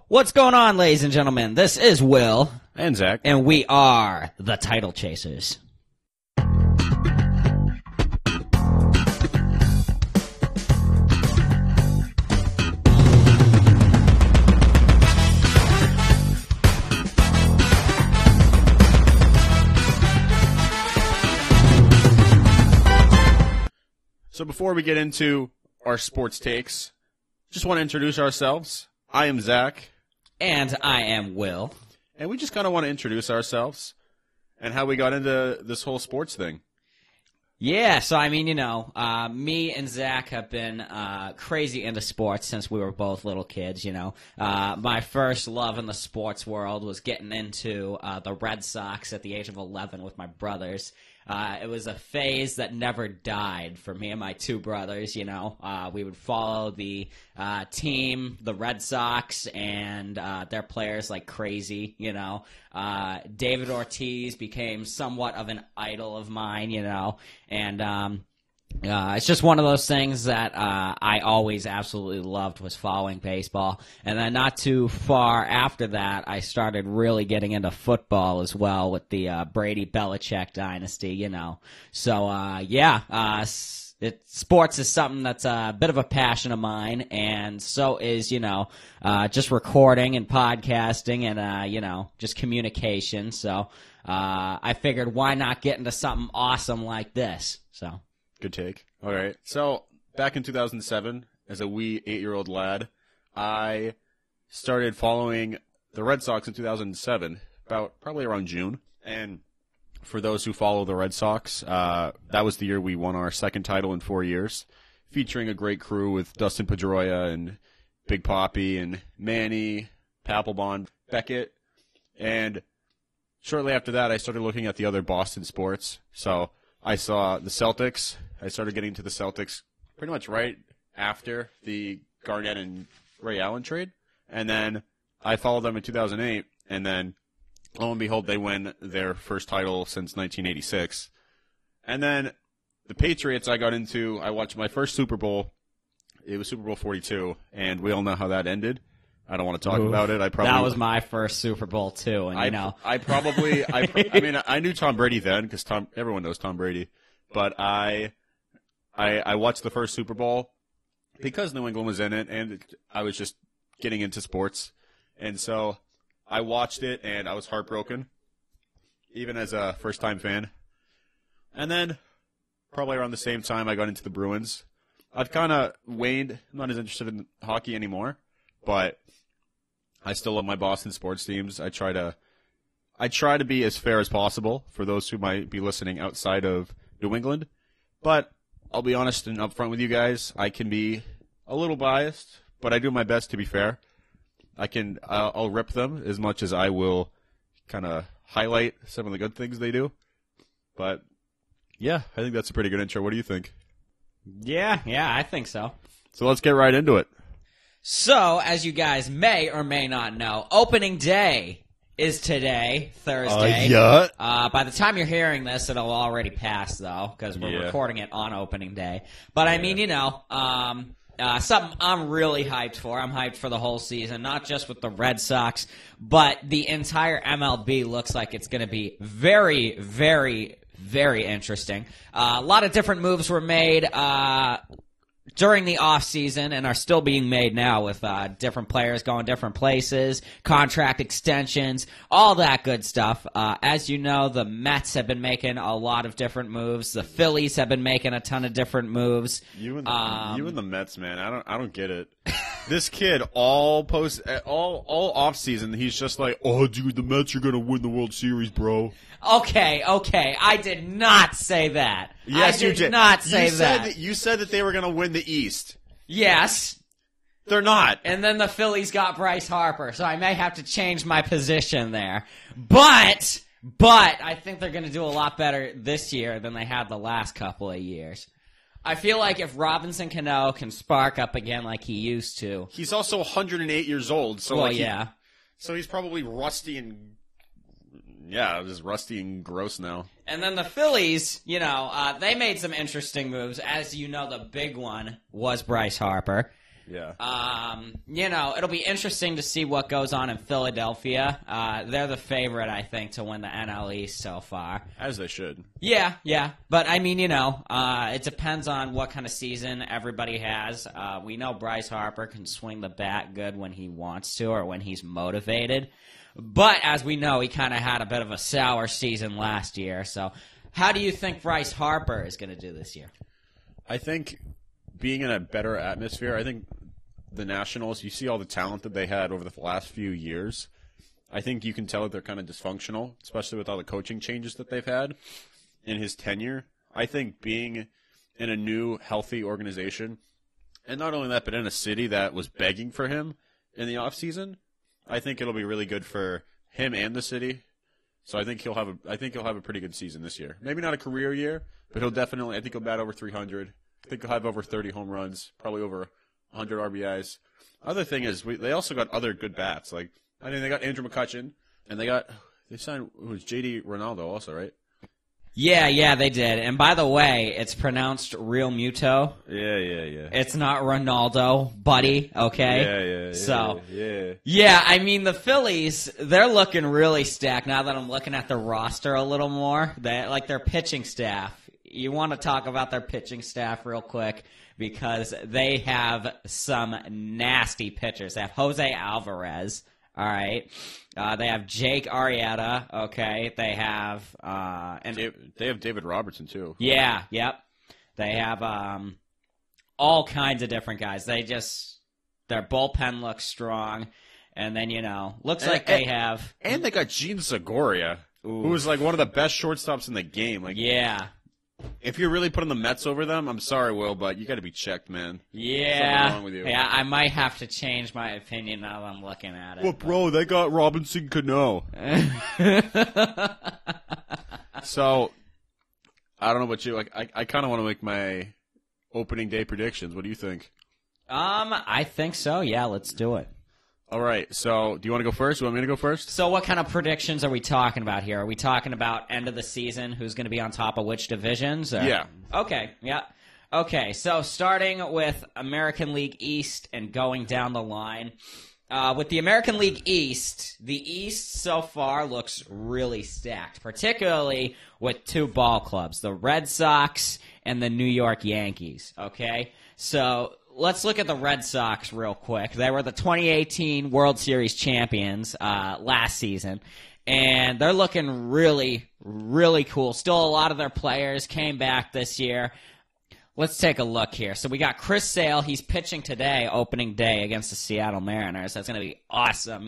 What's going on, ladies and gentlemen? This is Will. And Zach. And we are the Title Chasers. So before we get into our sports takes, just want to introduce ourselves. I am Zach. And I am Will. And we just kind of want to introduce ourselves and how we got into this whole sports thing. Yeah, so I mean, me and Zach have been crazy into sports since we were both little kids, My first love in the sports world was getting into the Red Sox at the age of 11 with my brothers. It was a phase that never died for me and my two brothers, We would follow the team, the Red Sox, and their players like crazy, David Ortiz became somewhat of an idol of mine, and it's just one of those things that I always absolutely loved was following baseball. And then not too far after that, I started really getting into football as well with the Brady-Belichick dynasty, So, sports is something that's a bit of a passion of mine, and so is, just recording and podcasting and, just communication. So I figured why not get into something awesome like this, so. Good take. All right. So back in 2007, as a wee 8-year-old lad, I started following the Red Sox in 2007, probably around June. And for those who follow the Red Sox, that was the year we won our second title in 4 years, featuring a great crew with Dustin Pedroia and Big Papi and Manny, Papelbon, Beckett. And shortly after that, I started looking at the other Boston sports. So I saw the Celtics. I started getting to the Celtics pretty much right after the Garnett and Ray Allen trade. And then I followed them in 2008. And then, lo and behold, they win their first title since 1986. And then the Patriots I got into, I watched my first Super Bowl. It was Super Bowl 42. And we all know how that ended. I don't want to talk about it. That was my first Super Bowl, too. And I knew Tom Brady then because everyone knows Tom Brady. But I watched the first Super Bowl because New England was in it, and I was just getting into sports. And so I watched it, and I was heartbroken, even as a first-time fan. And then probably around the same time I got into the Bruins. I've kind of waned. I'm not as interested in hockey anymore, but I still love my Boston sports teams. I try to be as fair as possible for those who might be listening outside of New England. But I'll be honest and upfront with you guys. I can be a little biased, but I do my best to be fair. I'll rip them as much as I will kind of highlight some of the good things they do. But yeah, I think that's a pretty good intro. What do you think? Yeah, I think so. So let's get right into it. So, as you guys may or may not know, opening day is today, Thursday. By the time you're hearing this, it'll already pass, though, because we're recording it on opening day. But, I mean, something I'm really hyped for. I'm hyped for the whole season, not just with the Red Sox, but the entire MLB looks like it's going to be very, very, very interesting. A lot of different moves were made during the offseason and are still being made now with different players going different places, contract extensions, all that good stuff. As you know, the Mets have been making a lot of different moves. The Phillies have been making a ton of different moves. You and the Mets, man. I don't get it. This kid all offseason, he's just like, oh, dude, the Mets are going to win the World Series, bro. Okay. I did not say that. Yes, you did. Not say that. You said that they were going to win the East. Yes. They're not. And then the Phillies got Bryce Harper, so I may have to change my position there. But I think they're going to do a lot better this year than they had the last couple of years. I feel like if Robinson Cano can spark up again like he used to. He's also 108 years old. So so he's probably rusty and just rusty and gross now. And then the Phillies, they made some interesting moves. As you know, the big one was Bryce Harper. Yeah. It'll be interesting to see what goes on in Philadelphia. They're the favorite, I think, to win the NL East so far. As they should. Yeah. But, it depends on what kind of season everybody has. We know Bryce Harper can swing the bat good when he wants to or when he's motivated. But, as we know, he kind of had a bit of a sour season last year. So, how do you think Bryce Harper is going to do this year? I think being in a better atmosphere, I think the Nationals, you see all the talent that they had over the last few years. I think you can tell that they're kind of dysfunctional, especially with all the coaching changes that they've had in his tenure. I think being in a new, healthy organization, and not only that, but in a city that was begging for him in the offseason, I think it'll be really good for him and the city. So I think he'll have a pretty good season this year. Maybe not a career year, but I think he'll bat over 300. I think he'll have over 30 home runs, probably over 100 RBIs. Other thing is, they also got other good bats. Like, they got Andrew McCutchen, and they signed, it was JD Ronaldo also, right? Yeah, they did. And by the way, it's pronounced Real Muto. Yeah. It's not Ronaldo, buddy, okay? Yeah. So, yeah. the Phillies, they're looking really stacked now that I'm looking at the roster a little more. Their pitching staff. You want to talk about their pitching staff real quick because they have some nasty pitchers. They have Jose Alvarez, all right? They have Jake Arrieta, okay? They have they have David Robertson too. Yeah, yep. They have all kinds of different guys. Their bullpen looks strong, and then looks like they have. And they got Gene Zagoria, who was like one of the best shortstops in the game. Like, yeah. If you're really putting the Mets over them, I'm sorry, Will, but you got to be checked, man. Yeah. Something wrong with you. Yeah, I might have to change my opinion now that I'm looking at it. Well, bro, they got Robinson Cano. So, I don't know about you. I kind of want to make my opening day predictions. What do you think? I think so. Yeah, let's do it. All right. So, do you want to go first? You want me to go first? So, what kind of predictions are we talking about here? Are we talking about end of the season? Who's going to be on top of which divisions? Or? Yeah. Okay. Yeah. Okay. So, starting with American League East and going down the line. With the American League East, the East so far looks really stacked, particularly with two ball clubs, the Red Sox and the New York Yankees. Okay. So, let's look at the Red Sox real quick. They were the 2018 World Series champions last season, and they're looking really, really cool. Still, a lot of their players came back this year. Let's take a look here. So we got Chris Sale. He's pitching today, opening day, against the Seattle Mariners. That's going to be awesome,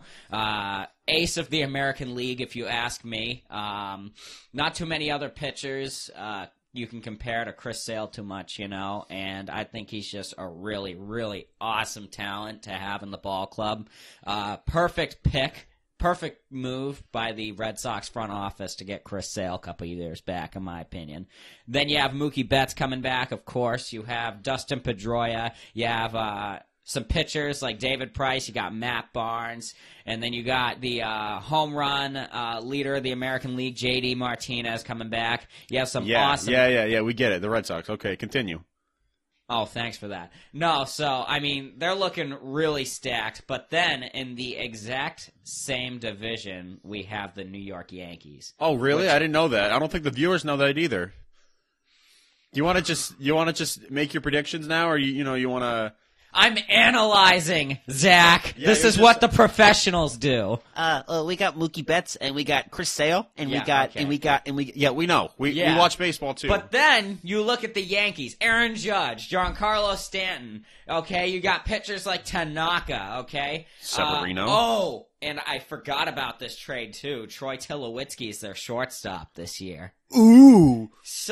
Ace of the American League, if you ask me. Not too many other pitchers you can compare to Chris Sale too much, and I think he's just a really, really awesome talent to have in the ball club. Perfect pick, perfect move by the Red Sox front office to get Chris Sale a couple of years back, in my opinion. Then you have Mookie Betts coming back, of course. You have Dustin Pedroia. You have some pitchers like David Price. You got Matt Barnes. And then you got the home run leader of the American League, J.D. Martinez, coming back. You have some awesome... Yeah, we get it. The Red Sox. Okay, continue. Oh, thanks for that. No, so, they're looking really stacked. But then, in the exact same division, we have the New York Yankees. Oh, really? I didn't know that. I don't think the viewers know that either. Do you want to just make your predictions now, or you want to... I'm analyzing, Zach. Yeah, this is what the professionals do. We got Mookie Betts and we got Chris Sale and we know. We watch baseball too. But then you look at the Yankees, Aaron Judge, Giancarlo Stanton. Okay, you got pitchers like Tanaka. Okay, Severino. And I forgot about this trade too. Troy Tulowitzki is their shortstop this year. Ooh,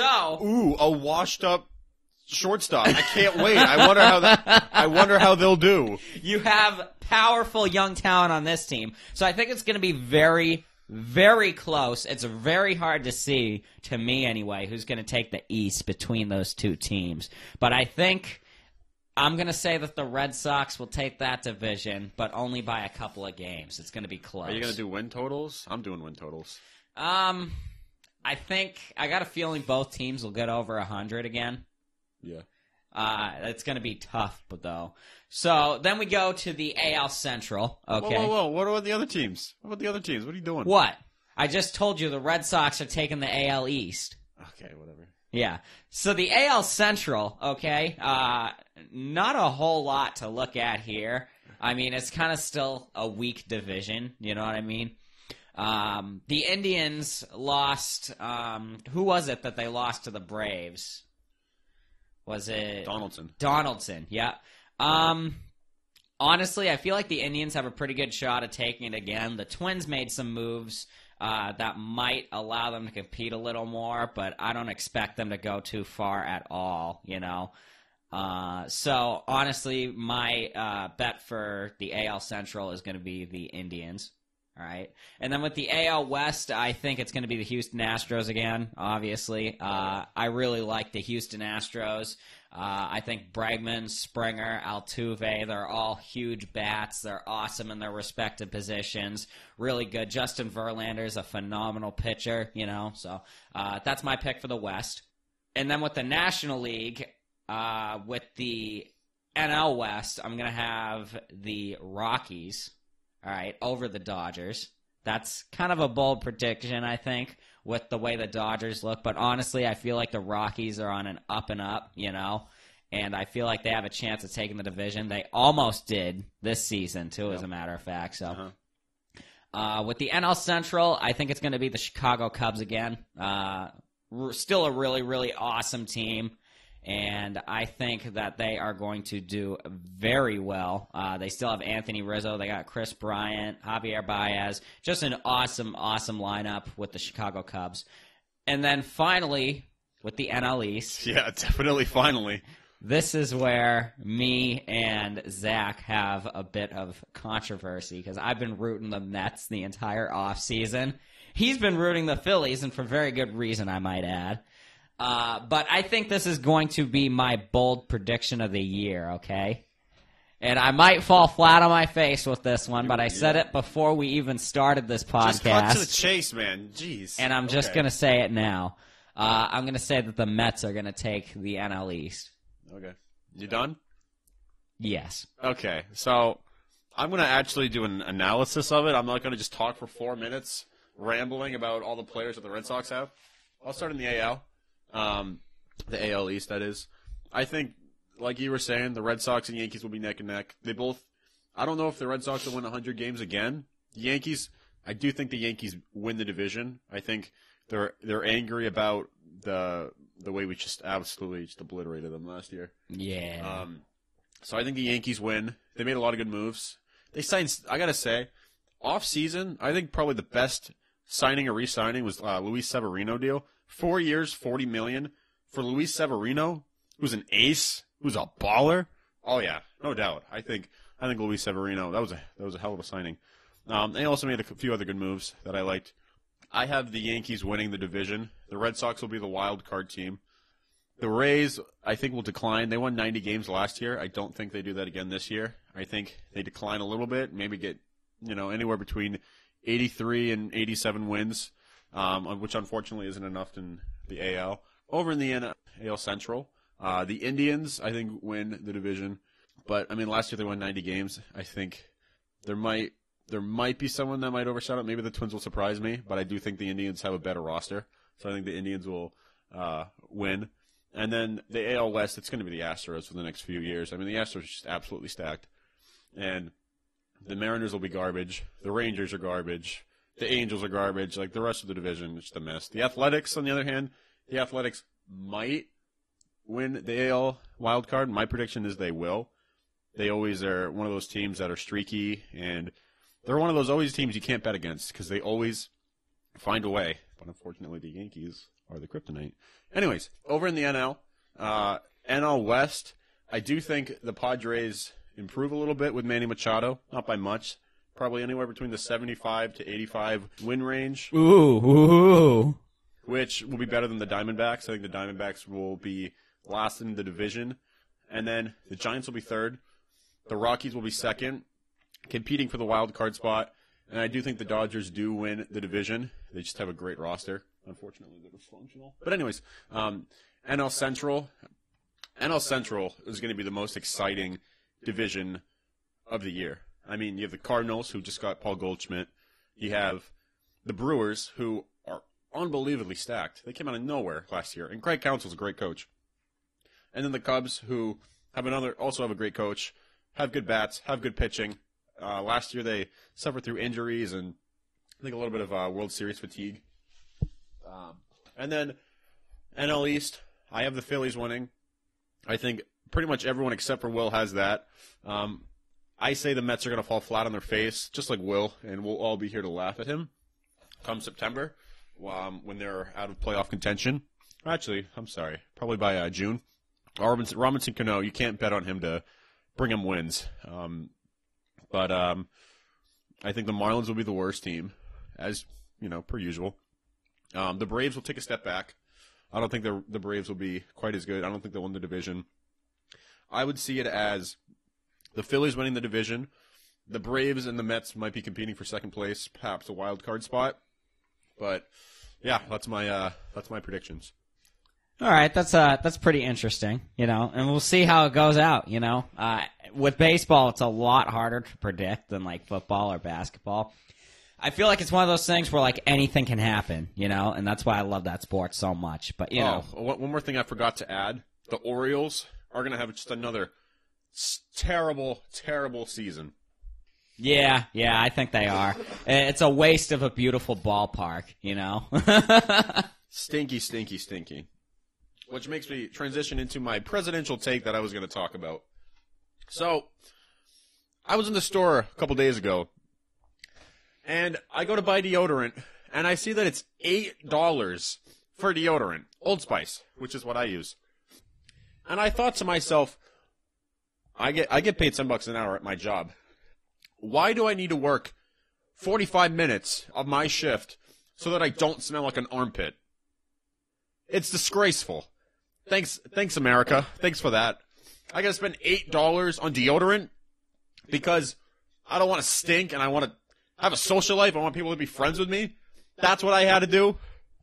a washed up shortstop. I can't wait. I wonder how they'll do. You have powerful young talent on this team. So I think it's going to be very, very close. It's very hard to see, to me anyway, who's going to take the East between those two teams. But I think I'm going to say that the Red Sox will take that division, but only by a couple of games. It's going to be close. Are you going to do win totals? I'm doing win totals. I got a feeling both teams will get over 100 again. Yeah. It's going to be tough, but though. So then we go to the AL Central. Okay. Whoa. What about the other teams? What are you doing? What? I just told you the Red Sox are taking the AL East. Okay, whatever. Yeah. So the AL Central, okay, not a whole lot to look at here. I mean, it's kind of still a weak division. You know what I mean? The Indians lost. Who was it that they lost to the Braves? Was it Donaldson? Yeah. Honestly, I feel like the Indians have a pretty good shot at taking it again. The Twins made some moves that might allow them to compete a little more, but I don't expect them to go too far at all, you know. So, honestly, my bet for the AL Central is going to be the Indians. All right. And then with the AL West, I think it's going to be the Houston Astros again, obviously. I really like the Houston Astros. I think Bregman, Springer, Altuve, they're all huge bats. They're awesome in their respective positions. Really good. Justin Verlander's a phenomenal pitcher, you know. So that's my pick for the West. And then with the National League, with the NL West, I'm going to have the Rockies. All right, over the Dodgers. That's kind of a bold prediction, I think, with the way the Dodgers look. But honestly, I feel like the Rockies are on an up and up, you know, and I feel like they have a chance of taking the division. They almost did this season, too, as a matter of fact. So, with the NL Central, I think it's going to be the Chicago Cubs again. Still a really, really awesome team. And I think that they are going to do very well. They still have Anthony Rizzo. They got Chris Bryant, Javier Baez. Just an awesome, awesome lineup with the Chicago Cubs. And then finally, with the NL East. Yeah, definitely finally. This is where me and Zach have a bit of controversy because I've been rooting the Mets the entire offseason. He's been rooting the Phillies, and for very good reason, I might add. But I think this is going to be my bold prediction of the year, okay? And I might fall flat on my face with this one, but I said it before we even started this podcast. Just cut to the chase, man. Jeez. And I'm just going to say it now. I'm going to say that the Mets are going to take the NL East. Okay. You done? Yes. Okay. So I'm going to actually do an analysis of it. I'm not going to just talk for 4 minutes rambling about all the players that the Red Sox have. I'll start in the AL. The AL East, that is. I think, like you were saying, the Red Sox and Yankees will be neck and neck. They both, I don't know if the Red Sox will win 100 games again. The Yankees, I do think the Yankees win the division. I think they're angry about the way we just absolutely just obliterated them last year. Yeah. So I think the Yankees win. They made a lot of good moves. They signed, I gotta say, off season, I think probably the best signing or re-signing was Luis Severino deal. 4 years, $40 million for Luis Severino, who's an ace, who's a baller. Oh yeah, no doubt. I think Luis Severino, that was a hell of a signing. They also made a few other good moves that I liked. I have the Yankees winning the division. The Red Sox will be the wild card team. The Rays, I think, will decline. They won 90 games last year. I don't think they do that again this year. I think they decline a little bit, maybe get anywhere between 83 and 87 wins. Which unfortunately isn't enough in the AL. Over in the AL Central, the Indians, I think, win the division. But, I mean, last year they won 90 games. I think there might be someone that might overshadow it. Maybe the Twins will surprise me, but I do think the Indians have a better roster. So I think the Indians will win. And then the AL West, it's going to be the Astros for the next few years. I mean, the Astros are just absolutely stacked. And the Mariners will be garbage. The Rangers are garbage. The Angels are garbage. Like, the rest of the division is just a mess. The Athletics, on the other hand, the Athletics might win the AL wild card. My prediction is they will. They always are one of those teams that are streaky, and they're one of those always teams you can't bet against because they always find a way. But unfortunately, the Yankees are the kryptonite. Anyways, over in the NL West, I do think the Padres improve a little bit with Manny Machado. Not by much. Probably anywhere between the 75 to 85 win range. Ooh. Which will be better than the Diamondbacks. I think the Diamondbacks will be last in the division. And then the Giants will be third. The Rockies will be second, competing for the wild card spot. And I do think the Dodgers do win the division. They just have a great roster. Unfortunately, they're dysfunctional. But anyways, NL Central, NL Central is going to be the most exciting division of the year. I mean, you have the Cardinals, who just got Paul Goldschmidt. You have the Brewers, who are unbelievably stacked. They came out of nowhere last year, and Craig Counsell's a great coach. And then the Cubs, who also have a great coach, have good bats, have good pitching. Last year they suffered through injuries and I think a little bit of World Series fatigue. And then NL East, I have the Phillies winning. I think pretty much everyone except for Will has that. I say the Mets are going to fall flat on their face, just like Will, and we'll all be here to laugh at him come September when they're out of playoff contention. Actually, I'm sorry, probably by June. Robinson Cano, you can't bet on him to bring him wins. But I think the Marlins will be the worst team, as per usual. The Braves will take a step back. I don't think the Braves will be quite as good. I don't think they'll win the division. I would see it as the Phillies winning the division. The Braves and the Mets might be competing for second place, perhaps a wild card spot. But yeah, that's my predictions. All right, that's pretty interesting, and we'll see how it goes out, With baseball, it's a lot harder to predict than like football or basketball. I feel like it's one of those things where like anything can happen, and that's why I love that sport so much. But one more thing I forgot to add: the Orioles are going to have just another terrible, terrible season. Yeah, I think they are. It's a waste of a beautiful ballpark, Stinky, stinky, stinky. Which makes me transition into my presidential take that I was going to talk about. So, I was in the store a couple days ago, and I go to buy deodorant, and I see that it's $8 for deodorant. Old Spice, which is what I use. And I thought to myself, I get paid $10 an hour at my job. Why do I need to work 45 minutes of my shift so that I don't smell like an armpit? It's disgraceful. Thanks, America. Thanks for that. I gotta spend $8 on deodorant because I don't want to stink and I want to have a social life. I want people to be friends with me. That's what I had to do.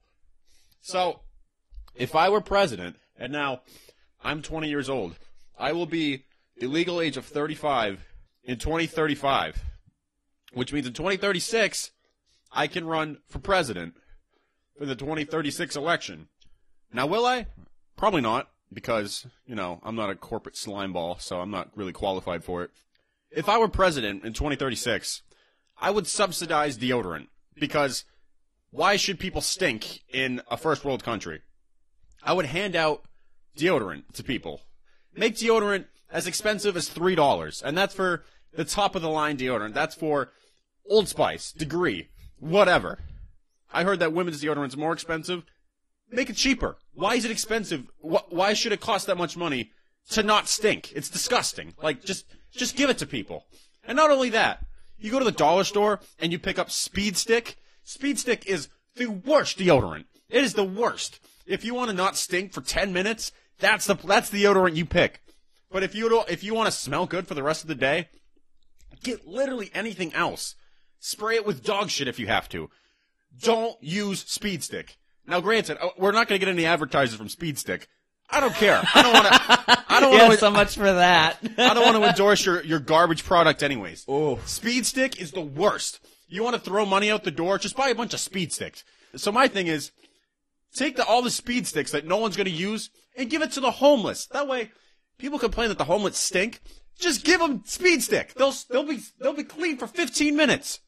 So, if I were president, and now I'm 20 years old, I will be the legal age of 35 in 2035, which means in 2036, I can run for president for the 2036 election. Now, will I? Probably not, because, I'm not a corporate slimeball, so I'm not really qualified for it. If I were president in 2036, I would subsidize deodorant, because why should people stink in a first world country? I would hand out deodorant to people. Make deodorant as expensive as $3, and that's for the top-of-the-line deodorant. That's for Old Spice, Degree, whatever. I heard that women's deodorant's more expensive. Make it cheaper. Why is it expensive? Why should it cost that much money to not stink? It's disgusting. Like, just give it to people. And not only that, you go to the dollar store and you pick up Speed Stick. Speed Stick is the worst deodorant. It is the worst. If you want to not stink for 10 minutes, that's the deodorant you pick. But if you want to smell good for the rest of the day, get literally anything else. Spray it with dog shit if you have to. Don't use Speed Stick. Now, granted, we're not going to get any advertisers from Speed Stick. I don't care. I don't want to. So much for that. I don't want to endorse your garbage product, anyways. Oh, Speed Stick is the worst. You want to throw money out the door? Just buy a bunch of Speed Sticks. So my thing is, take all the Speed Sticks that no one's going to use and give it to the homeless. That way, people complain that the homeless stink. Just give them Speed Stick. They'll be clean for 15 minutes.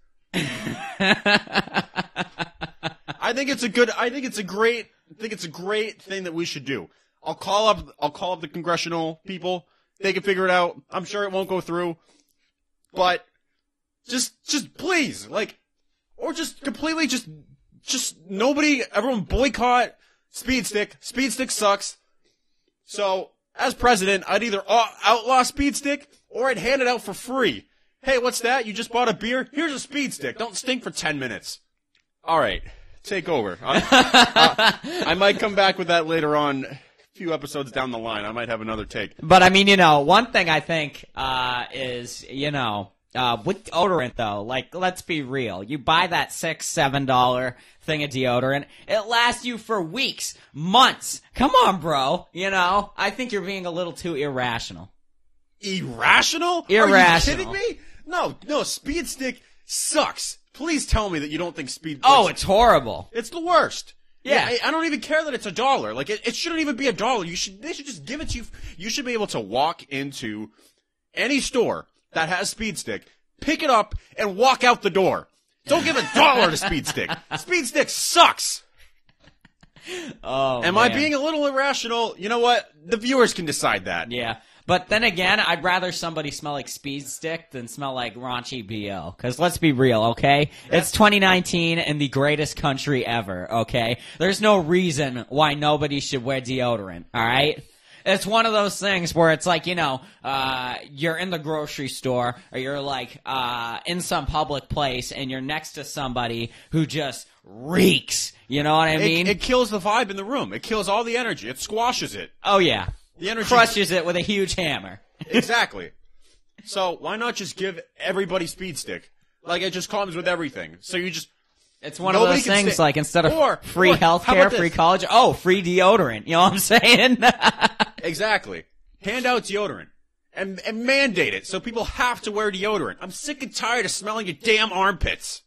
I think it's a great thing that we should do. I'll call up the congressional people. They can figure it out. I'm sure it won't go through. But just please, or just completely just nobody, everyone boycott Speed Stick. Speed Stick sucks. So, as president, I'd either outlaw Speed Stick or I'd hand it out for free. Hey, what's that? You just bought a beer? Here's a Speed Stick. Don't stink for 10 minutes. All right. Take over. I might come back with that later on, a few episodes down the line. I might have another take. But, one thing I think is, With deodorant, though, like, let's be real. You buy that $6, $7 thing of deodorant, it lasts you for weeks, months. Come on, bro. You know, I think you're being a little too irrational. Irrational? Irrational. Are you kidding me? No, Speed Stick sucks. Please tell me that you don't think Speed... Oh, it's horrible. It's the worst. Yeah. I don't even care that it's $1. Like, it shouldn't even be $1. They should just give it to you. You should be able to walk into any store that has Speed Stick, pick it up, and walk out the door. Don't give $1 to Speed Stick. Speed Stick sucks. Oh, Am I being a little irrational? You know what? The viewers can decide that. Yeah. But then again, I'd rather somebody smell like Speed Stick than smell like raunchy BO. Because let's be real, okay? It's 2019 and the greatest country ever, okay? There's no reason why nobody should wear deodorant, all right? It's one of those things where it's like, you know, you're in the grocery store or you're like in some public place and you're next to somebody who just reeks. You know what I mean? It kills the vibe in the room. It kills all the energy. It squashes it. Oh, yeah. The energy crushes it with a huge hammer. Exactly. So why not just give everybody Speed Stick? Like, it just comes with everything. So you just... It's one of those things, like, instead of free healthcare, free college, free deodorant. You know what I'm saying? Exactly. Hand out deodorant. And mandate it so people have to wear deodorant. I'm sick and tired of smelling your damn armpits.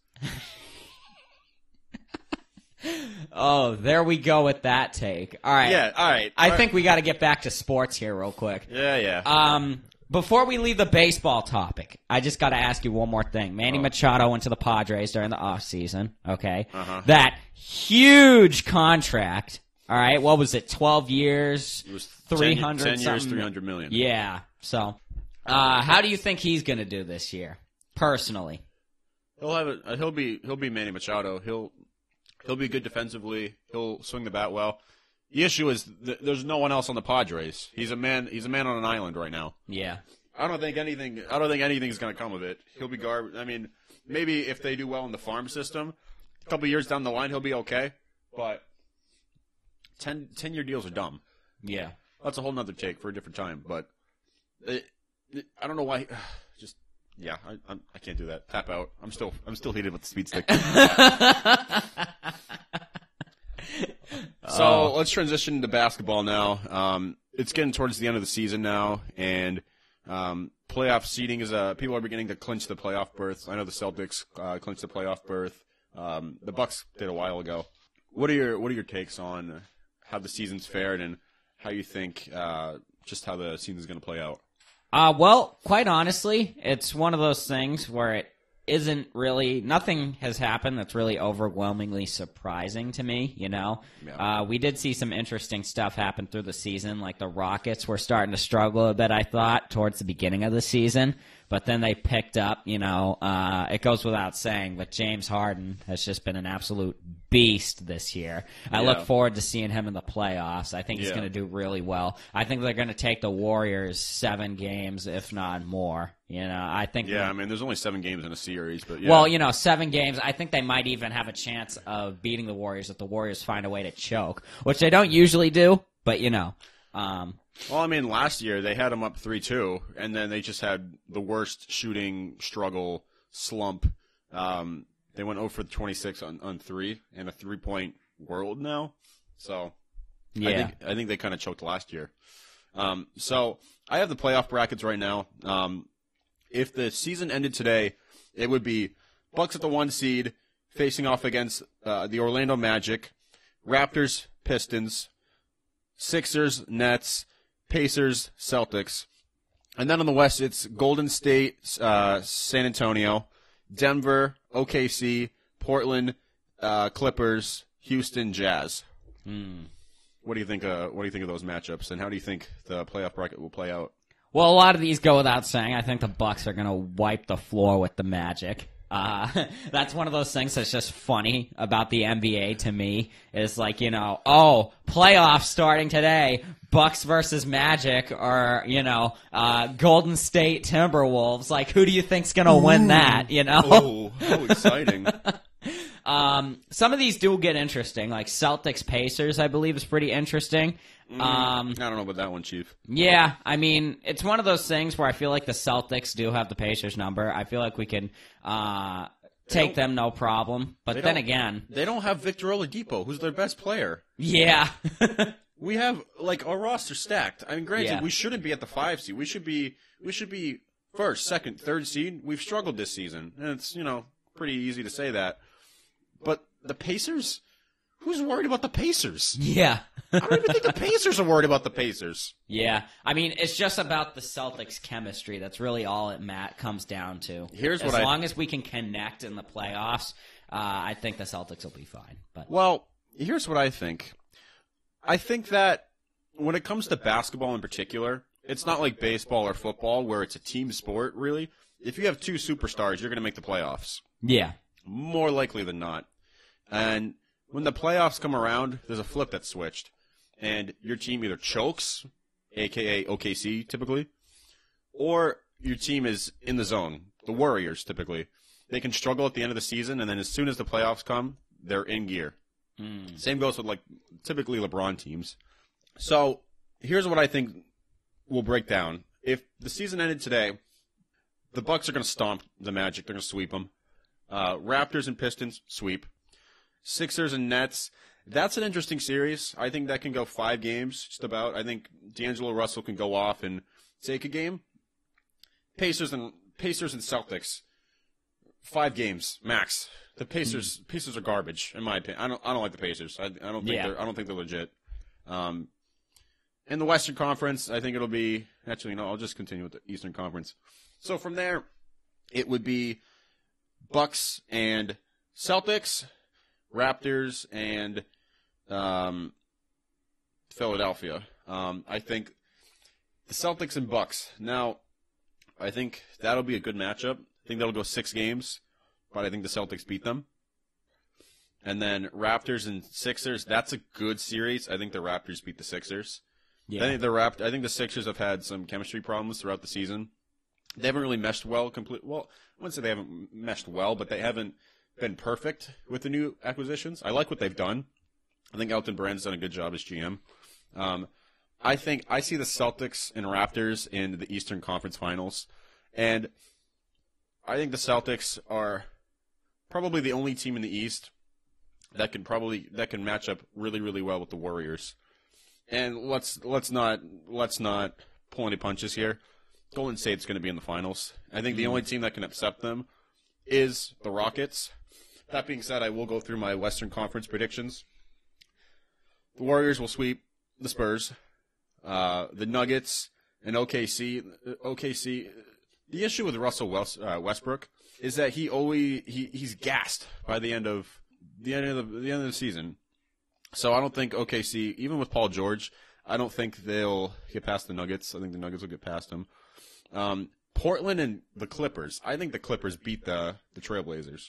Oh, there we go with that take. All right. Yeah, all right. I think we got to get back to sports here real quick. Yeah. Before we leave the baseball topic, I just got to ask you one more thing. Manny Machado went to the Padres during the offseason, okay? That huge contract, all right? What was it, 12 years? It was 300 10 years, something? $300 million. Yeah. So, how do you think he's going to do this year, personally? He'll be Manny Machado. He'll be good defensively. He'll swing the bat well. The issue is there's no one else on the Padres. He's a man on an island right now. Yeah. I don't think anything's going to come of it. He'll be garbage. I mean, maybe if they do well in the farm system, a couple years down the line he'll be okay. But 10-year deals are dumb. Yeah. That's a whole nother take for a different time. But I don't know why. Just yeah, I can't do that. Tap out. I'm still heated with the Speed Stick. So let's transition to basketball now. It's getting towards the end of the season now, and playoff seeding is people are beginning to clinch the playoff berths. I know the Celtics clinched the playoff berth. The Bucks did a while ago. What are your takes on how the season's fared and how you think just how the season's going to play out? Well, quite honestly, it's one of those things where it isn't really, nothing has happened that's really overwhelmingly surprising to me, you know? Yeah. We did see some interesting stuff happen through the season, like the Rockets were starting to struggle a bit, I thought, towards the beginning of the season, but then they picked up, you know, it goes without saying, but James Harden has just been an absolute beast this year. I look forward to seeing him in the playoffs. I think he's going to do really well. I think they're going to take the Warriors 7 games, if not more. You know, I think. Yeah, I mean, there's only 7 games in a series, but yeah. Well, you know, 7 games. I think they might even have a chance of beating the Warriors if the Warriors find a way to choke, which they don't usually do. But you know. Well, I mean, last year they had them up 3-2, and then they just had the worst shooting struggle slump. They went 0 for 26 on 3 in a 3-point world now. So, yeah, I think they kind of choked last year. So I have the playoff brackets right now. If the season ended today, it would be Bucks at the 1 seed facing off against the Orlando Magic, Raptors, Pistons, Sixers, Nets, Pacers, Celtics. And then on the West, it's Golden State, San Antonio, Denver, OKC, Portland, Clippers, Houston, Jazz. What do you think? What do you think of those matchups, and how do you think the playoff bracket will play out? Well, a lot of these go without saying. I think the Bucks are going to wipe the floor with the Magic. That's one of those things that's just funny about the NBA to me. Is like, you know, playoffs starting today, Bucks versus Magic, or, you know, Golden State Timberwolves. Like, who do you think's going to win that, you know? Oh, how exciting. Some of these do get interesting, like Celtics Pacers, I believe, is pretty interesting. I don't know about that one, Chief. Yeah, I mean, it's one of those things where I feel like the Celtics do have the Pacers number. I feel like we can take them no problem. But then again, they don't have Victor Oladipo, who's their best player. yeah. We have like our roster stacked. I mean, granted, Yeah. we shouldn't be at the 5 seed. We should be first, second, third seed. We've struggled this season, and it's pretty easy to say that. But the Pacers, who's worried about the Pacers? Yeah. I don't even think the Pacers are worried about the Pacers. Yeah. I mean, it's just about the Celtics chemistry. That's really all it comes down to. Here's as what long as we can connect in the playoffs, I think the Celtics will be fine. But Well, here's what I think. I think that when it comes to basketball in particular, it's not like baseball or football where it's a team sport, really. If you have two superstars, you're going to make the playoffs. yeah. More likely than not. And when the playoffs come around, there's a flip that's switched. And your team either chokes, a.k.a. OKC typically, or your team is in the zone. The Warriors typically. They can struggle at the end of the season, and then as soon as the playoffs come, they're in gear. Same goes with typically LeBron teams. So here's what I think will break down. If the season ended today, the Bucks are going to stomp the Magic. They're going to sweep them. Raptors and Pistons, sweep. Sixers and Nets, that's an interesting series. I think that can go 5 games, just about. I think D'Angelo Russell can go off and take a game. Pacers and Celtics, 5 games max. The Pacers are garbage, in my opinion. I don't like the Pacers. I don't think they're legit. In the Western Conference, I think it'll be I'll just continue with the Eastern Conference. So from there, it would be Bucks and Celtics, Raptors and Philadelphia. I think the Celtics and Bucks. Now, I think that'll be a good matchup. I think that'll go 6 games, but I think the Celtics beat them. And then Raptors and Sixers, that's a good series. I think the Raptors beat the Sixers. Yeah. I think the Sixers have had some chemistry problems throughout the season. They haven't really meshed well. Well, I wouldn't say they haven't meshed well, but they haven't been perfect with the new acquisitions. I like what they've done. I think Elton Brand's done a good job as GM. I think I see the Celtics and Raptors in the Eastern Conference Finals, and I think the Celtics are probably the only team in the East that can match up really, really well with the Warriors. And let's not pull any punches here. Golden State's going to be in the finals. I think the only team that can upset them is the Rockets. That being said, I will go through my Western Conference predictions. The Warriors will sweep the Spurs. The Nuggets and OKC. The issue with Russell Westbrook is that he's gassed by the end of the season. So I don't think OKC, even with Paul George, I don't think they'll get past the Nuggets. I think the Nuggets will get past them. Portland and the Clippers. I think the Clippers beat the Trailblazers.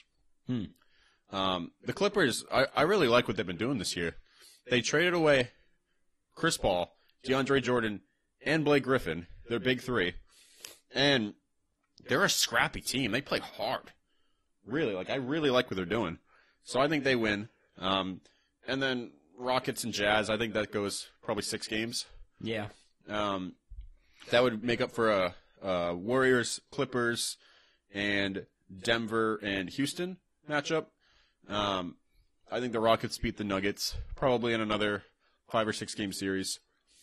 The Clippers, I really like what they've been doing this year. They traded away Chris Paul, DeAndre Jordan, and Blake Griffin, their big 3. And they're a scrappy team. They play hard. Really, I really like what they're doing. So I think they win. And then Rockets and Jazz, I think that goes probably 6 games. Yeah. That would make up for a Warriors, Clippers, and Denver and Houston matchup. I think the Rockets beat the Nuggets, probably in another 5 or 6 game series.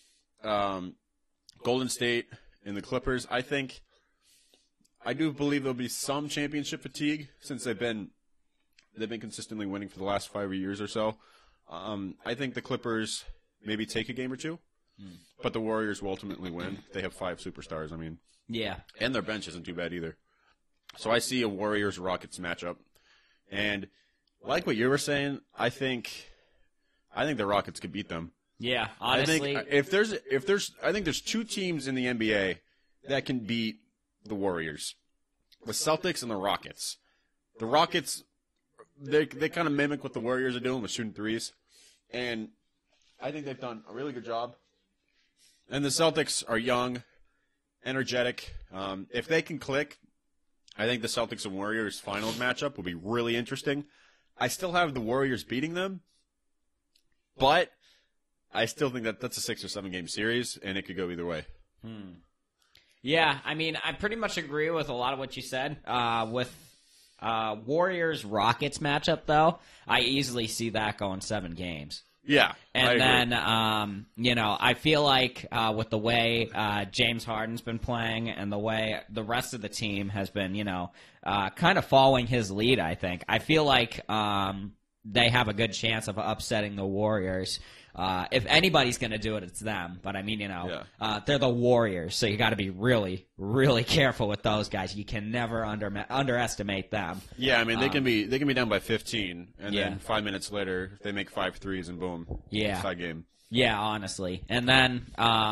Golden State and the Clippers, I do believe there'll be some championship fatigue since they've been consistently winning for the last 5 years or so. I think the Clippers maybe take a game or 2, but the Warriors will ultimately win. They have 5 superstars, Yeah. and their bench isn't too bad either. So I see a Warriors-Rockets matchup. And like what you were saying, I think the Rockets could beat them. Yeah, honestly. I think there's 2 teams in the NBA that can beat the Warriors. The Celtics and the Rockets. The Rockets, they kind of mimic what the Warriors are doing with shooting threes. And I think they've done a really good job. And the Celtics are young, energetic. If they can click, I think the Celtics and Warriors finals matchup will be really interesting. I still have the Warriors beating them, but I still think that that's a 6 or 7 game series, and it could go either way. Yeah, I mean, I pretty much agree with a lot of what you said. With Warriors-Rockets matchup, though, I easily see that going 7 games. Yeah, And I agree. then, I feel like with the way James Harden's been playing and the way the rest of the team has been, kind of following his lead, I feel like they have a good chance of upsetting the Warriors. If anybody's going to do it, it's them. But I mean, they're the Warriors, so you got to be really, really careful with those guys. You can never underestimate them. Yeah, I mean they can be down by 15, and Yeah. then 5 minutes later they make 5 threes and boom, Yeah. it's that game. Yeah, honestly. And then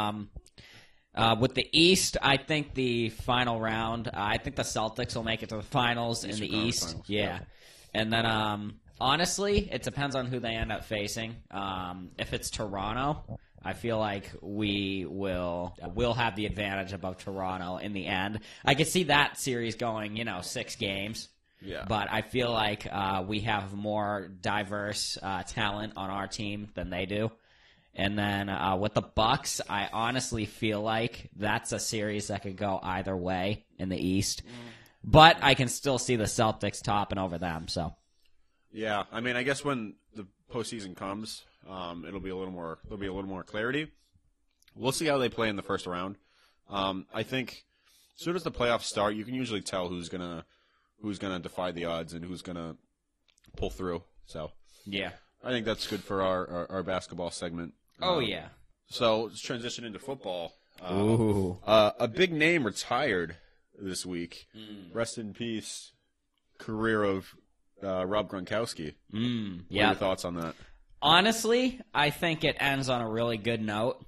with the East, I think the final round, I think the Celtics will make it to the finals in the Eastern Conference East. Finals, Yeah. yeah. And then honestly, it depends on who they end up facing. If it's Toronto, I feel like we'll have the advantage above Toronto in the end. I could see that series going, 6 games. Yeah, But I feel like we have more diverse talent on our team than they do. And then with the Bucks, I honestly feel like that's a series that could go either way in the East. But I can still see the Celtics topping over them. So yeah. I mean, I guess when the postseason comes, there'll be a little more clarity. We'll see how they play in the first round. I think as soon as the playoffs start, you can usually tell who's gonna defy the odds and who's gonna pull through. So yeah. I think that's good for our basketball segment. Oh yeah. So let's transition into football. Ooh. A big name retired this week. Rest in peace, career of Rob Gronkowski. What are Yeah. your thoughts on that? Honestly, I think it ends on a really good note.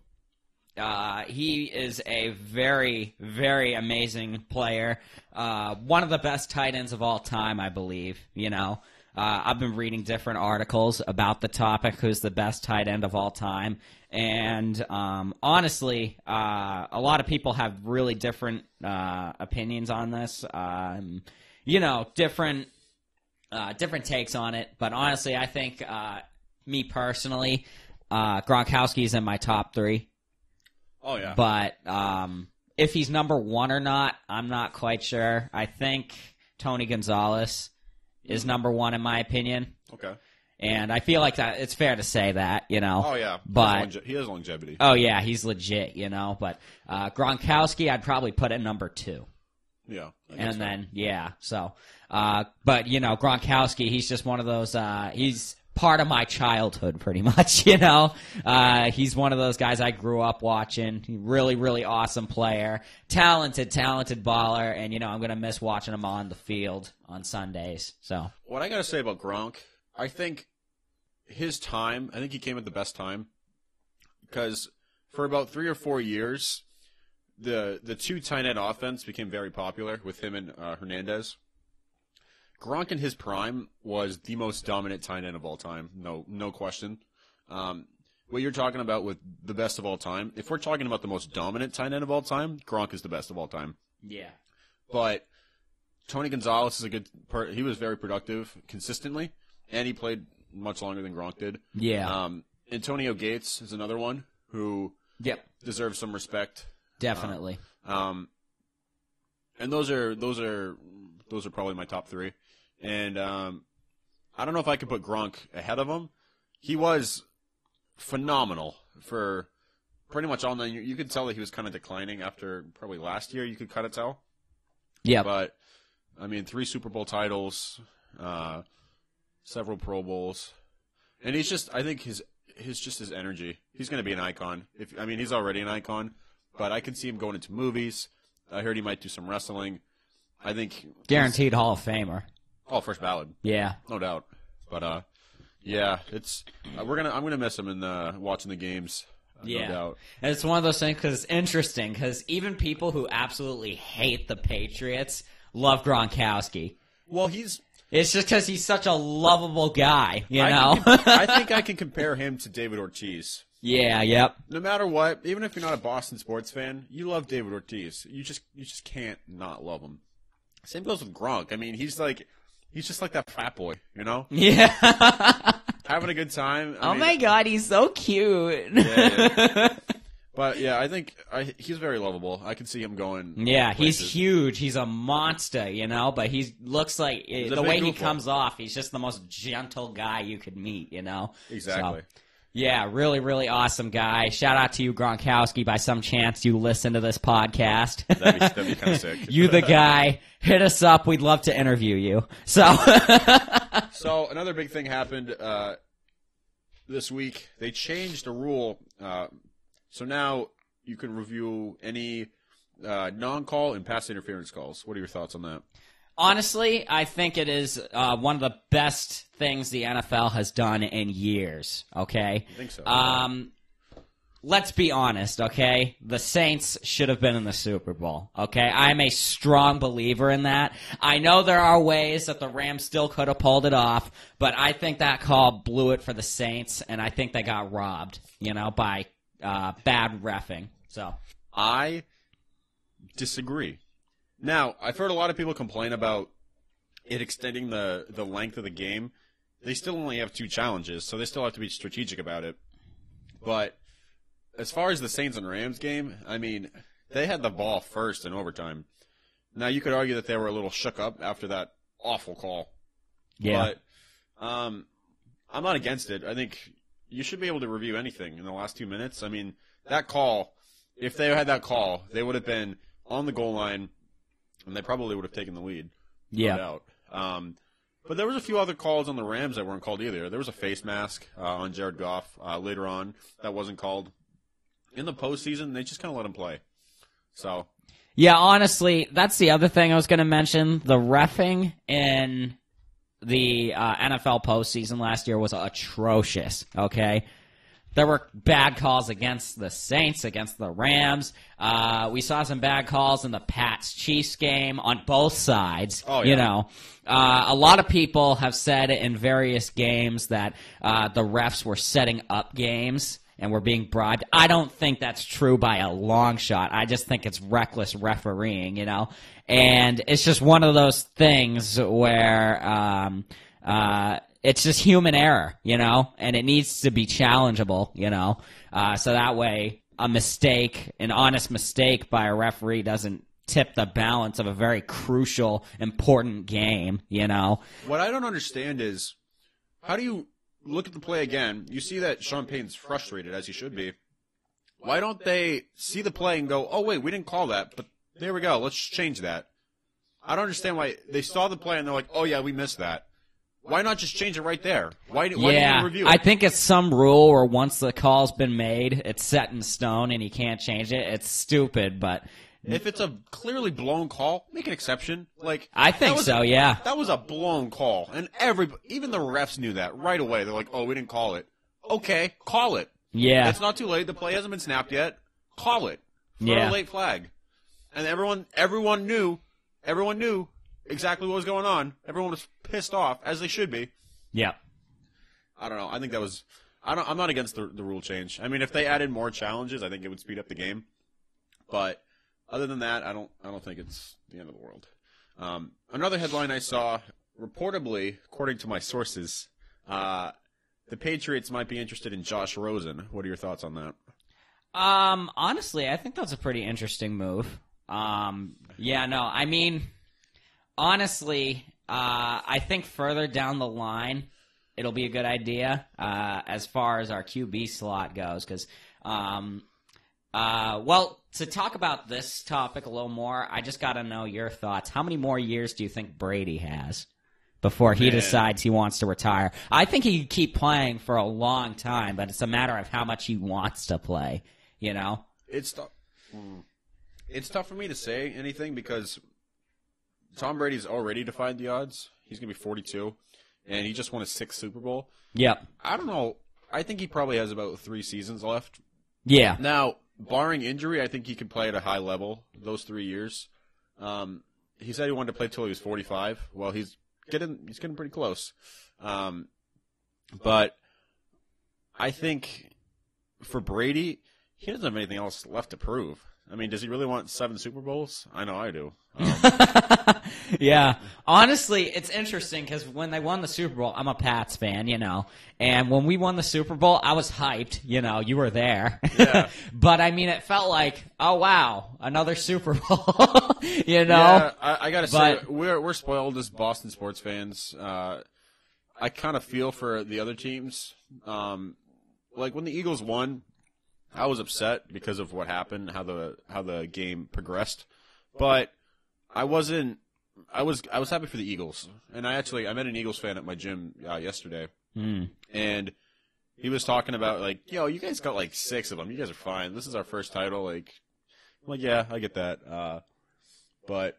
He is a very, very amazing player. One of the best tight ends of all time, I believe. I've been reading different articles about the topic, who's the best tight end of all time. And honestly, a lot of people have really different opinions on this. Different takes on it. But honestly, I think, me personally, Gronkowski's in my top 3. Oh yeah, But if he's number 1 or not, I'm not quite sure. I think Tony Gonzalez is number 1 in my opinion. okay. And I feel like that it's fair to say that, Oh yeah, But he has longevity. oh yeah, he's legit, But Gronkowski, I'd probably put at number 2. Yeah, I guess And so. then but Gronkowski, he's just one of those. He's part of my childhood, pretty much. He's one of those guys I grew up watching. Really, really awesome player, talented baller, and I'm gonna miss watching him on the field on Sundays. So What I gotta say about Gronk, I think his time. I think he came at the best time because for about 3 or 4 years, the 2 tight end offense became very popular with him and Hernandez. Gronk in his prime was the most dominant tight end of all time. No question. What you're talking about with the best of all time, if we're talking about the most dominant tight end of all time, Gronk is the best of all time. yeah, But Tony Gonzalez is a good he was very productive consistently, and he played much longer than Gronk did. yeah, Antonio Gates is another one who yep, deserves some respect. definitely. And those are probably my top 3. And I don't know if I could put Gronk ahead of him. He was phenomenal for pretty much all night. You could tell that he was kind of declining after probably last year. You could kind of tell. Yeah, But I mean, 3 Super Bowl titles, several Pro Bowls, and he's just. I think his energy. He's going to be an icon. He's already an icon, but I can see him going into movies. I heard he might do some wrestling. I think guaranteed Hall of Famer. first ballot, Yeah, no doubt. But yeah, it's I'm gonna miss him in watching the games. yeah. No doubt. And it's one of those things because it's interesting because even people who absolutely hate the Patriots love Gronkowski. Well, he's. It's just because he's such a lovable guy, I think I can compare him to David Ortiz. Yeah, yep. No matter what, even if you're not a Boston sports fan, you love David Ortiz. You just can't not love him. Same goes with Gronk. I mean, he's like he's just like that frat boy, you know? Yeah. Having a good time. I Oh mean, my God, he's so cute. Yeah. But yeah, I think he's very lovable. I can see him going. Yeah, he's places. huge. He's a monster, you know, but he looks like, a the big way he goofball. comes off, he's just the most gentle guy you could meet, you know? Exactly. So, yeah, really, really awesome guy. Shout out to you, Gronkowski. By some chance, you listen to this podcast. That'd be kind of sick. You the guy. Hit us up. We'd love to interview you. So, So another big thing happened this week. They changed the rule. So now you can review any non-call and pass interference calls. What are your thoughts on that? honestly, I think it is one of the best things the NFL has done in years, okay? I think so. Let's be honest, okay? The Saints should have been in the Super Bowl, okay? I'm a strong believer in that. I know there are ways that the Rams still could have pulled it off, but I think that call blew it for the Saints, and I think they got robbed, by bad reffing. So I disagree. Now, I've heard a lot of people complain about it extending the length of the game. They still only have 2 challenges, so they still have to be strategic about it. But as far as the Saints and Rams game, I mean, they had the ball first in overtime. Now, you could argue that they were a little shook up after that awful call. yeah, But I'm not against it. I think you should be able to review anything in the last 2 minutes. I mean, that call, if they had that call, they would have been on the goal line, and they probably would have taken the lead. yeah. No doubt. But there was a few other calls on the Rams that weren't called either. There was a face mask on Jared Goff later on that wasn't called. In the postseason, they just kind of let him play. So, Yeah, honestly, that's the other thing I was going to mention. The reffing in the NFL postseason last year was atrocious, okay? There were bad calls against the Saints, against the Rams. We saw some bad calls in the Pats-Chiefs game on both sides. Oh, yeah. A lot of people have said in various games that the refs were setting up games and were being bribed. I don't think that's true by a long shot. I just think it's reckless refereeing, And it's just one of those things where it's just human error, and it needs to be challengeable, so that way a mistake, an honest mistake by a referee doesn't tip the balance of a very crucial, important game, what I don't understand is, how do you look at the play again? You see that Sean Payton's frustrated, as he should be. Why don't they see the play and go, oh, wait, we didn't call that, but there we go, let's change that. I don't understand why they saw the play and they're like, oh, yeah, we missed that. Why not just change it right there? Why do you review it? I think it's some rule where once the call's been made, it's set in stone and you can't change it. It's stupid, but If it's a clearly blown call, make an exception. I think so, yeah. That was a blown call, and even the refs knew that right away. They're like, "Oh, we didn't call it." Okay, call it. Yeah. It's not too late. The play hasn't been snapped yet. Call it. Throw Yeah. a late flag. And everyone knew exactly what was going on. Everyone was pissed off, as they should be. Yeah. I don't know. I think that was. I'm not against the rule change. I mean, if they added more challenges, I think it would speed up the game. But other than that, I don't think it's the end of the world. Another headline I saw, reportedly, according to my sources, the Patriots might be interested in Josh Rosen. What are your thoughts on that? Honestly, I think that's a pretty interesting move. I mean, honestly, I think further down the line, it'll be a good idea as far as our QB slot goes, because, to talk about this topic a little more, I just got to know your thoughts. How many more years do you think Brady has before he decides he wants to retire? I think he could keep playing for a long time, but it's a matter of how much he wants to play, It's tough. It's tough for me to say anything because Tom Brady's already defied the odds. He's going to be 42, and he just won his 6th Super Bowl. Yep. I don't know. I think he probably has about 3 seasons left. Yeah. Now, barring injury, I think he could play at a high level those 3 years. He said he wanted to play till he was 45. Well, he's getting pretty close. But I think for Brady, he doesn't have anything else left to prove. I mean, does he really want 7 Super Bowls? I know I do. Yeah. Honestly, it's interesting because when they won the Super Bowl, I'm a Pats fan, and when we won the Super Bowl, I was hyped. You were there. Yeah. But, I mean, it felt like, oh, wow, another Super Bowl, Yeah, I gotta say, But- we're spoiled as Boston sports fans. I kind of feel for the other teams. Like when the Eagles won, I was upset because of what happened, how the game progressed. But I wasn't. I was happy for the Eagles, and I met an Eagles fan at my gym yesterday, and he was talking about like, you guys got like 6 of them. You guys are fine. This is our first title. Like, I'm like, yeah, I get that. But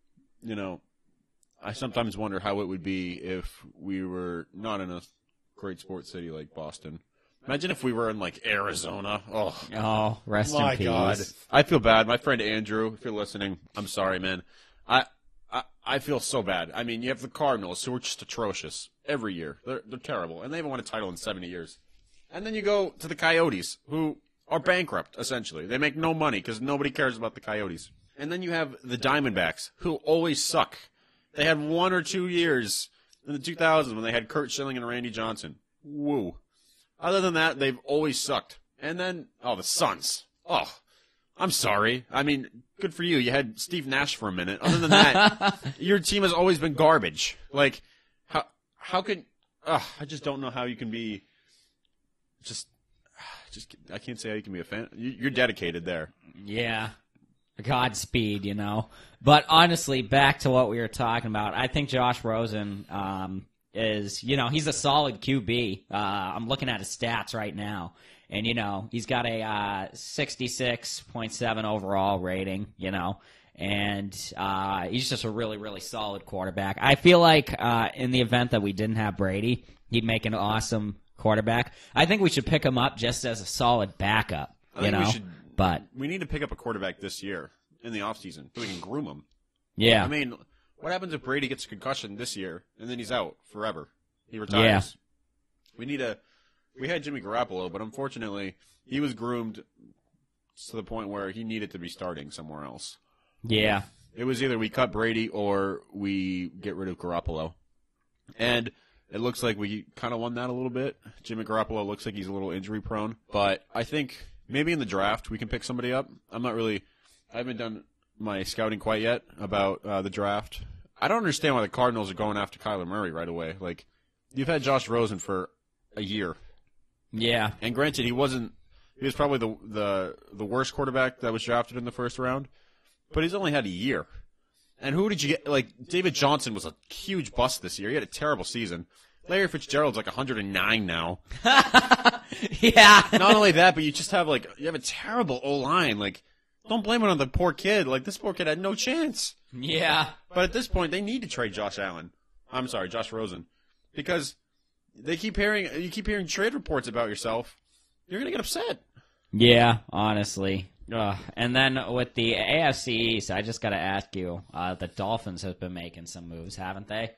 I sometimes wonder how it would be if we were not in a great sports city like Boston. Imagine if we were in like Arizona. Oh, rest my in peace. God. I feel bad. My friend Andrew, if you're listening, I'm sorry, man. I feel so bad. I mean, you have the Cardinals, who are just atrocious every year. They're terrible, and they haven't won a title in 70 years. And then you go to the Coyotes, who are bankrupt, essentially. They make no money because nobody cares about the Coyotes. And then you have the Diamondbacks, who always suck. They had 1 or 2 years in the 2000s when they had Kurt Schilling and Randy Johnson. Woo. Other than that, they've always sucked. And then, the Suns. Oh, I'm sorry. I mean, good for you. You had Steve Nash for a minute. Other than that, your team has always been garbage. Like, how can... I just don't know how you can be... Just I can't say how you can be a fan. You're dedicated there. Yeah. Godspeed, But honestly, back to what we were talking about, I think Josh Rosen is, he's a solid QB. I'm looking at his stats right now. And, he's got a 66.7 overall rating, and he's just a really, really solid quarterback. I feel like in the event that we didn't have Brady, he'd make an awesome quarterback. I think we should pick him up just as a solid backup, I think we should. But We need to pick up a quarterback this year in the offseason so we can groom him. yeah. I mean, what happens if Brady gets a concussion this year and then he's out forever? He retires. Yeah. We had Jimmy Garoppolo, but unfortunately, he was groomed to the point where he needed to be starting somewhere else. Yeah. It was either we cut Brady or we get rid of Garoppolo. And it looks like we kind of won that a little bit. Jimmy Garoppolo looks like he's a little injury prone, but I think maybe in the draft we can pick somebody up. I haven't done my scouting quite yet about the draft. I don't understand why the Cardinals are going after Kyler Murray right away. Like, you've had Josh Rosen for a year. Yeah. And granted, he was probably the worst quarterback that was drafted in the first round, but he's only had a year. And who did you get? Like, David Johnson was a huge bust this year. He had a terrible season. Larry Fitzgerald's like 109 now. Yeah. Not only that, but you have a terrible O-line. Like, don't blame it on the poor kid. Like, this poor kid had no chance. Yeah. But at this point, they need to trade Josh Rosen. Because you keep hearing trade reports about yourself. You're going to get upset. Yeah, honestly. And then with the AFC East, I just got to ask you, the Dolphins have been making some moves, haven't they?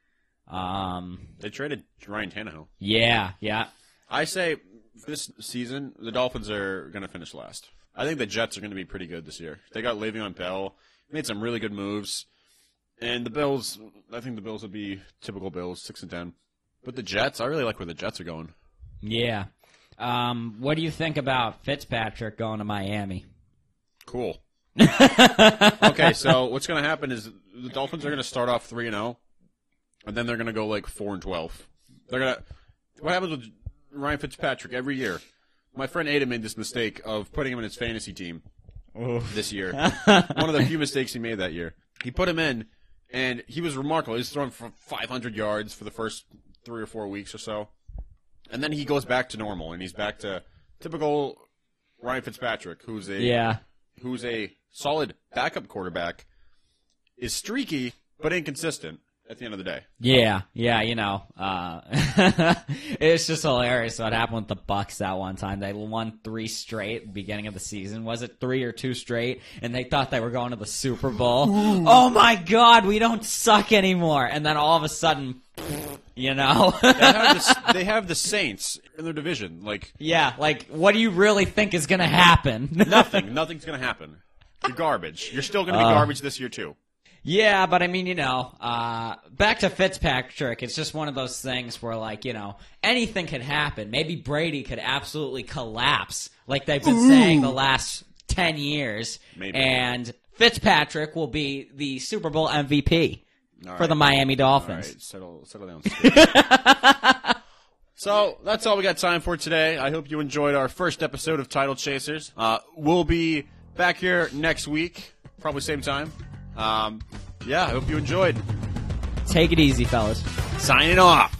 They traded Ryan Tannehill. Yeah, yeah. I say this season, the Dolphins are going to finish last. I think the Jets are going to be pretty good this year. They got Le'Veon Bell, made some really good moves. And the Bills, I think the Bills would be typical Bills, 6-10. But the Jets, I really like where the Jets are going. Yeah. What do you think about Fitzpatrick going to Miami? Cool. Okay, so what's going to happen is the Dolphins are going to start off 3-0, and then they're going to go like 4-12. What happens with Ryan Fitzpatrick every year? My friend Ada made this mistake of putting him in his fantasy team this year. One of the few mistakes he made that year. He put him in, and he was remarkable. He was throwing for 500 yards for the first 3 or 4 weeks or so. And then he goes back to normal, and he's back to typical Ryan Fitzpatrick, who's a solid backup quarterback, is streaky but inconsistent at the end of the day. Yeah, it's just hilarious what happened with the Bucks that one time. They won 3 straight at the beginning of the season. Was it 3 or 2 straight? And they thought they were going to the Super Bowl. Oh my God, we don't suck anymore. And then all of a sudden, They have the Saints in their division. What do you really think is going to happen? Nothing's going to happen. You're garbage. You're still going to be garbage this year too. Yeah, but I mean, back to Fitzpatrick, it's just one of those things where, like, anything could happen. Maybe Brady could absolutely collapse, like they've been saying the last 10 years. Maybe. And Fitzpatrick will be the Super Bowl MVP All for right. the Miami Dolphins. All right, settle down. Steve. So that's all we got time for today. I hope you enjoyed our first episode of Title Chasers. We'll be back here next week, probably same time. I hope you enjoyed. Take it easy, fellas. Signing off.